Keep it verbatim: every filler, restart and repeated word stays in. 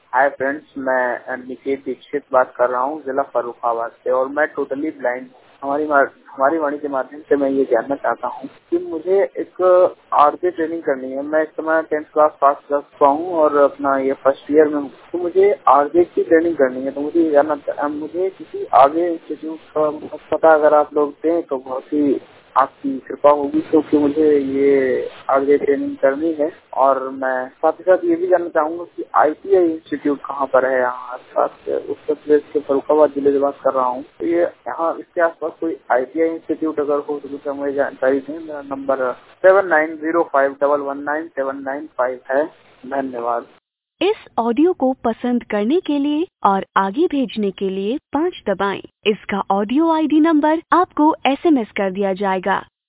Hi friends, मैं निकेत दीक्षित बात कर रहा हूँ जिला फर्रुखाबाद से और मैं टोटली ब्लाइंड हूँ। हमारी हमारी वाणी के माध्यम से मैं ये जानना चाहता हूँ कि मुझे एक आरजे ट्रेनिंग करनी है। मैं इस समय टेंथ क्लास पास कर चुका हूँ और अपना ये फर्स्ट ईयर में हूँ, तो मुझे आरजे की ट्रेनिंग करनी है। तो मुझे ये जानना मुझे किसी आगे इंस्टीट्यूट का पता अगर आप लोग दें तो बहुत ही आपकी कृपा होगी, क्योंकि मुझे ये आगे ट्रेनिंग करनी है। और मैं साथ ही साथ ये भी जानना चाहूंगा कि आईटीआई इंस्टीट्यूट कहाँ पर है यहाँ आसपास। उत्तर प्रदेश के फर्रुखाबाद जिले से बात कर रहा हूँ, तो ये यहाँ इसके आसपास कोई आईटीआई इंस्टीट्यूट अगर हो तो मुझे जानकारी दें। मेरा number seven nine zero five double one nine seven nine five है। धन्यवाद। इस ऑडियो को पसंद करने के लिए और आगे भेजने के लिए पाँच दबाएं। इसका ऑडियो आईडी नंबर आपको एसएमएस कर दिया जाएगा।